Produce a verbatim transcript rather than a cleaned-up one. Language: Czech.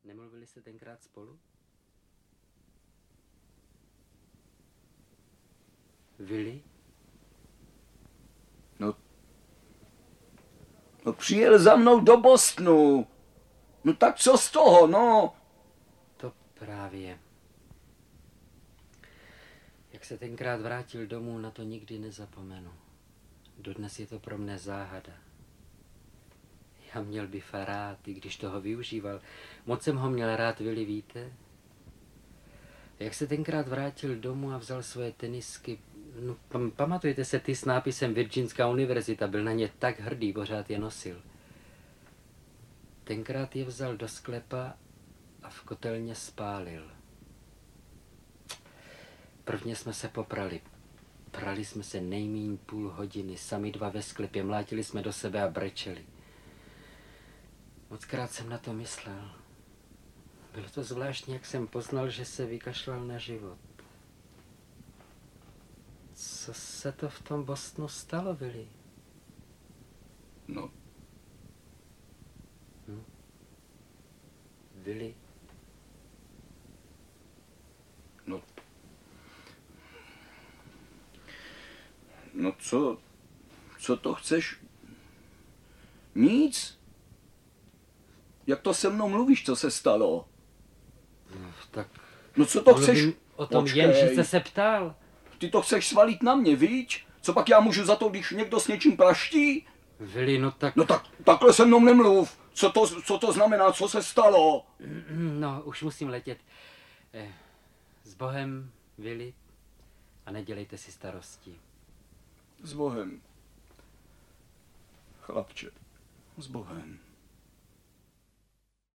Nemluvili jste tenkrát spolu? Willy? No, no přijel za mnou do Bostonu. No tak co z toho, no? To právě. Jak se tenkrát vrátil domů, na to nikdy nezapomenu. Dodnes je to pro mne záhada. Já měl Biffa rád, i když toho využíval. Moc jsem ho měl rád, Willy, víte? Jak se tenkrát vrátil domů a vzal svoje tenisky, no, pam, pamatujete se ty s nápisem Virginská univerzita, byl na ně tak hrdý, pořád je nosil. Tenkrát je vzal do sklepa a v kotelně spálil. Prvně jsme se poprali. Prali jsme se nejmíň půl hodiny, sami dva ve sklepě, mlátili jsme do sebe a brečeli. Mockrát jsem na to myslel. Bylo to zvláštní, jak jsem poznal, že se vykašlal na život. Co se to v tom Bostonu stalo, Willy? No. Hm? Willy? No. No co? Co to chceš? Nic? Jak to se mnou mluvíš, co se stalo? No, tak... No co to chceš? O tom Počkej. jen, že jste se ptal. Ty to chceš svalit na mě, víš? Co pak já můžu za to, když někdo s něčím praští? Willy, no tak... No tak, takhle se mnou nemluv. Co to, co to znamená, co se stalo? No, už musím letět. Eh, s Bohem, Willy, a nedělejte si starosti. S Bohem. Chlapče, s Bohem.